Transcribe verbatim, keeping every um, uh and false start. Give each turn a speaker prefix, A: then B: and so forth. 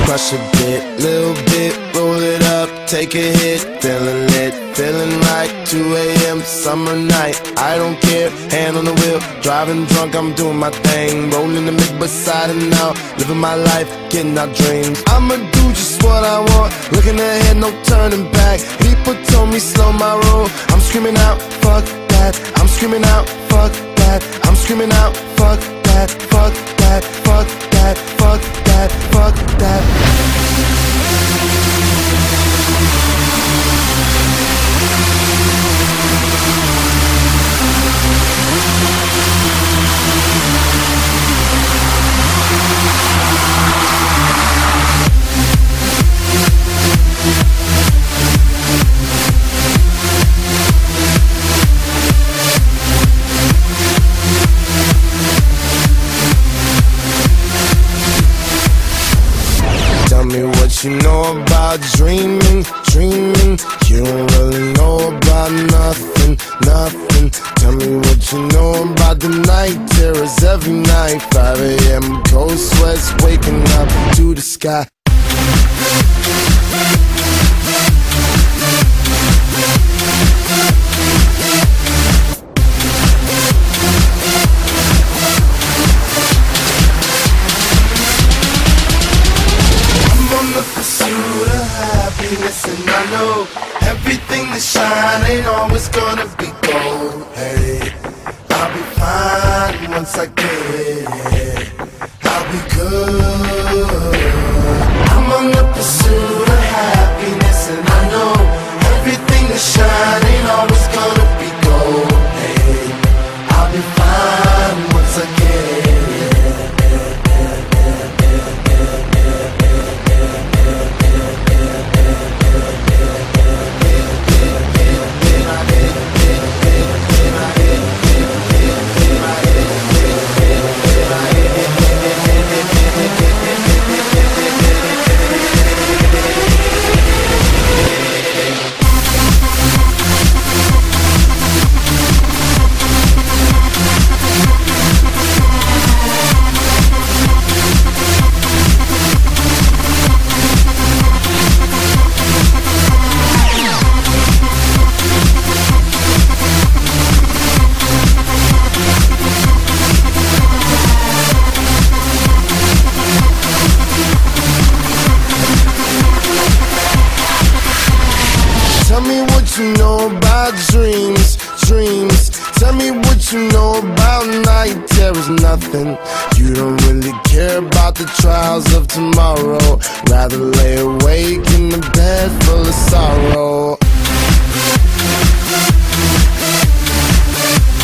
A: Crush a bit, little bit, roll it up, take a hit. Feeling lit, feeling right, two A M summer night. I don't care, hand on the wheel, driving drunk, I'm doing my thing. Rolling the mid beside and out, living my life, getting our dreams. I'ma do just what I want, looking ahead, no turning back. People told me slow my roll, I'm screaming out, fuck that. I'm screaming out, fuck that. I'm screaming out, fuck that, fuck that, fuck that, fuck that, fuck that. Tell me what you know about dreaming, dreaming. You don't really know about nothing, nothing. Tell me what you know about the night terrors every night. five A M cold sweats waking up to the sky. And I know everything that shine ain't always gonna be gold. Hey, I'll be fine once I get it. I'll be good. I'm on the pursuit of happiness, and I know everything that shine ain't always gonna be gold. Hey, I'll be fine once I get it. Tell me what you know about dreams, dreams. Tell me what you know about night terrors, nothing. You don't really care about the trials of tomorrow. Rather lay awake in the bed full of sorrow.